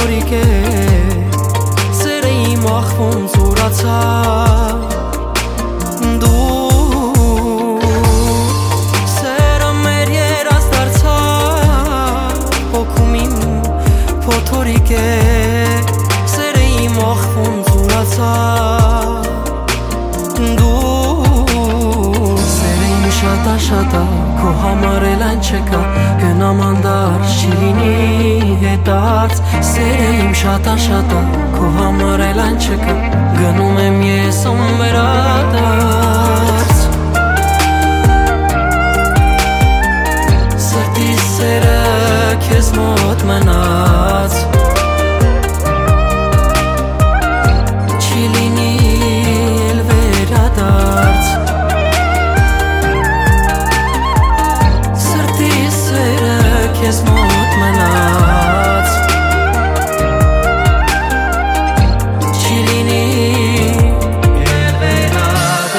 փոթորիկ է սերը իմ ախվում զուրացա դու սերը մեր երաս դարձա հոգում իմ փոթորիկ է սերը իմ ախվում զուրացա Շատա քո համար էլ այն չկա գնամ անդար չի լինի հետարց սերը իմ շատա քո համար էլ այն չկա գնում եմ ես ում վերադարձ սրտի սերը քեզ մոտ մնաց չի լինի էլ վերադարձ Քեզ մոտ մնաց Չի լինի էլ վերադարձ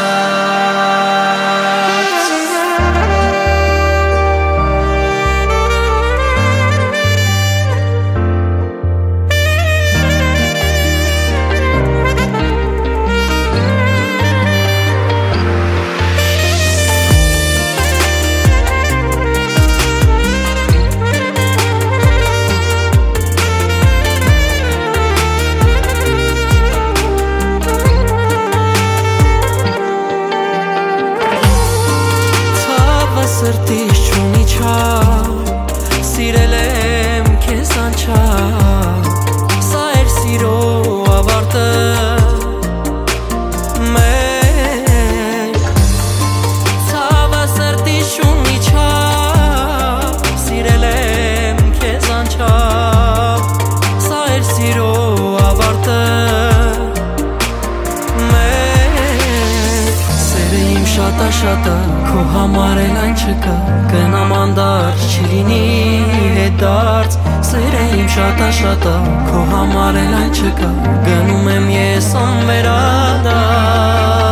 Սրտիս չունի չար Սիրել եմ քեզ անչափ Սա էր սիրո ավարտը Մեկ Ցավը սրտիս չունի չար Սիրել եմ քեզ անչափ Սա էր սիրո ավարտը Մեկ Սերը իմ շատա Քո համար էլ այն չկա Գնամ անդար չի լինի հետարց Սերը իմ շատա Քո համար էլ այն չկա Գնում եմ ես ում վերադարձ